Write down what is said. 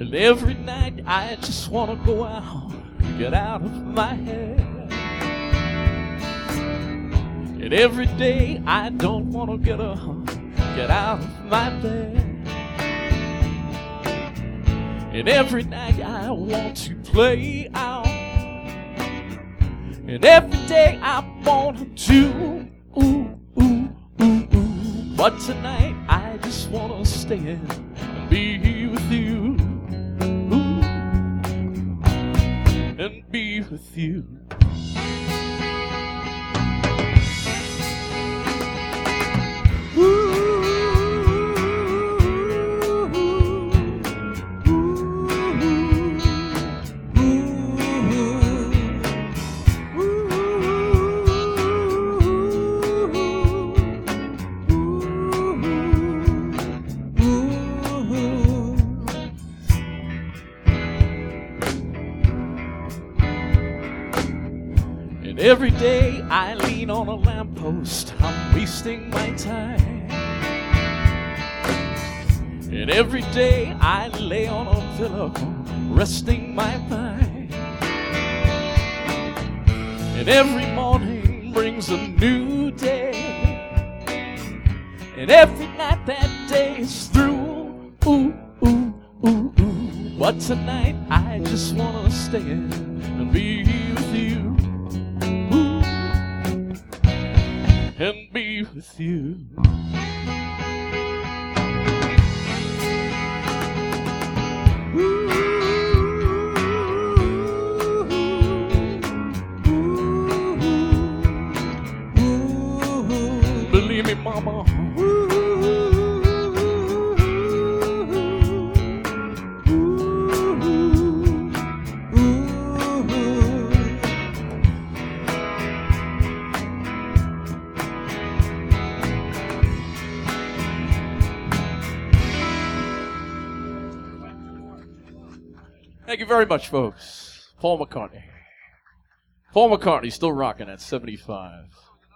And every night I just wanna go out, get out of my head. And every day I don't wanna get up, get out of my bed. And every night I want to play out. And every day I want to, but tonight I just wanna stay and be with you, and be with you. Every day I lean on a lamppost, I'm wasting my time. And every day I lay on a pillow, resting my mind. And every morning brings a new day. And every night that day is through, but tonight I just wanna stay and be with you. And be with you. Believe me, mama. Thank you very much, folks. Paul McCartney. Paul McCartney still rocking at 75.